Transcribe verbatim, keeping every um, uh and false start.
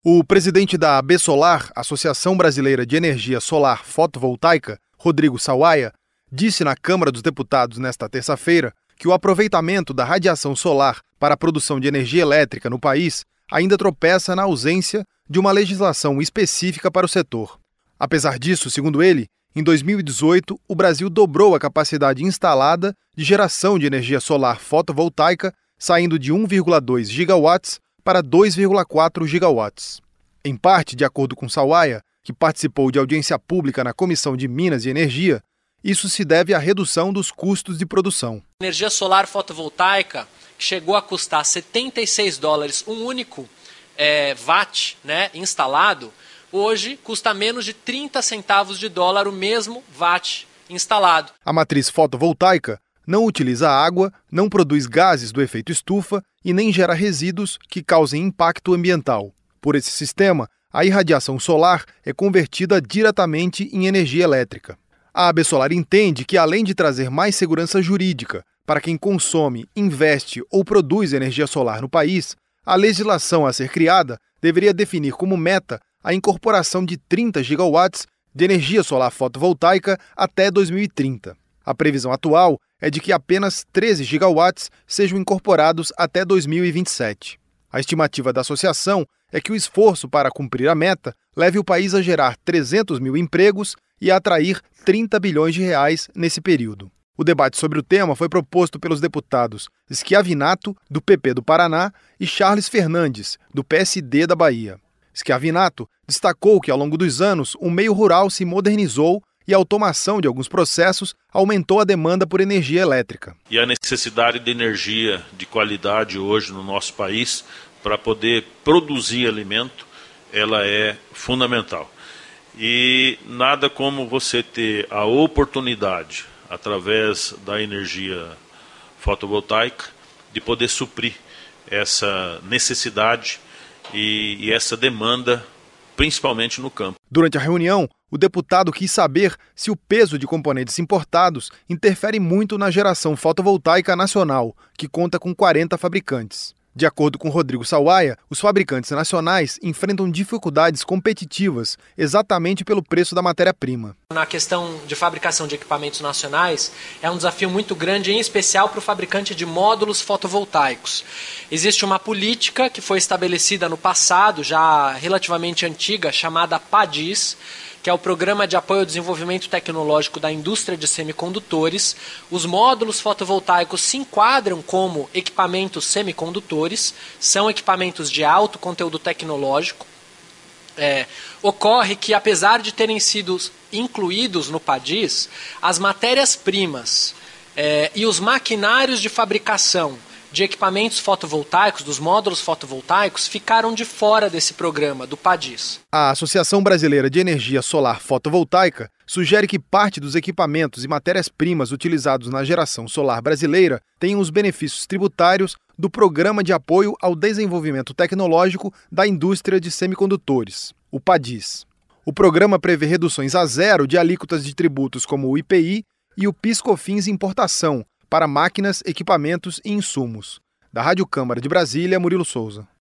O presidente da ABSolar, Associação Brasileira de Energia Solar Fotovoltaica, Rodrigo Sawaia, disse na Câmara dos Deputados nesta terça-feira que o aproveitamento da radiação solar para a produção de energia elétrica no país ainda tropeça na ausência de uma legislação específica para o setor. Apesar disso, segundo ele, em dois mil e dezoito, o Brasil dobrou a capacidade instalada de geração de energia solar fotovoltaica, saindo de um vírgula dois gigawatts para dois vírgula quatro gigawatts. Em parte, de acordo com Sawaia, que participou de audiência pública na Comissão de Minas e Energia, isso se deve à redução dos custos de produção. A energia solar fotovoltaica chegou a custar setenta e seis dólares um único é, watt, né, instalado. Hoje custa menos de trinta centavos de dólar o mesmo watt instalado. A matriz fotovoltaica não utiliza água, não produz gases do efeito estufa e nem gera resíduos que causem impacto ambiental. Por esse sistema, a irradiação solar é convertida diretamente em energia elétrica. A ABSolar entende que, além de trazer mais segurança jurídica para quem consome, investe ou produz energia solar no país, a legislação a ser criada deveria definir como meta a incorporação de trinta gigawatts de energia solar fotovoltaica até dois mil e trinta. A previsão atual é de que apenas treze gigawatts sejam incorporados até dois mil e vinte e sete. A estimativa da associação é que o esforço para cumprir a meta leve o país a gerar trezentos mil empregos e a atrair trinta bilhões de reais nesse período. O debate sobre o tema foi proposto pelos deputados Schiavinato, do P P do Paraná, e Charles Fernandes, do P S D da Bahia. Schiavinato destacou que, ao longo dos anos, o meio rural se modernizou e a automação de alguns processos aumentou a demanda por energia elétrica. E a necessidade de energia de qualidade hoje no nosso país, para poder produzir alimento, ela é fundamental. E nada como você ter a oportunidade, através da energia fotovoltaica, de poder suprir essa necessidade e, e essa demanda, principalmente no campo. Durante a reunião, o deputado quis saber se o peso de componentes importados interfere muito na geração fotovoltaica nacional, que conta com quarenta fabricantes. De acordo com Rodrigo Sawaia, os fabricantes nacionais enfrentam dificuldades competitivas exatamente pelo preço da matéria-prima. Na questão de fabricação de equipamentos nacionais, é um desafio muito grande, em especial para o fabricante de módulos fotovoltaicos. Existe uma política que foi estabelecida no passado, já relativamente antiga, chamada PADIS, que é o Programa de Apoio ao Desenvolvimento Tecnológico da Indústria de Semicondutores. Os módulos fotovoltaicos se enquadram como equipamentos semicondutores, são equipamentos de alto conteúdo tecnológico. É, ocorre que, apesar de terem sido incluídos no PADIS, as matérias-primas é, e os maquinários de fabricação de equipamentos fotovoltaicos, dos módulos fotovoltaicos, ficaram de fora desse programa, do PADIS. A Associação Brasileira de Energia Solar Fotovoltaica sugere que parte dos equipamentos e matérias-primas utilizados na geração solar brasileira tenham os benefícios tributários do Programa de Apoio ao Desenvolvimento Tecnológico da Indústria de Semicondutores, o PADIS. O programa prevê reduções a zero de alíquotas de tributos como o I P I e o PIS/COFINS Importação, para máquinas, equipamentos e insumos. Da Rádio Câmara de Brasília, Murilo Souza.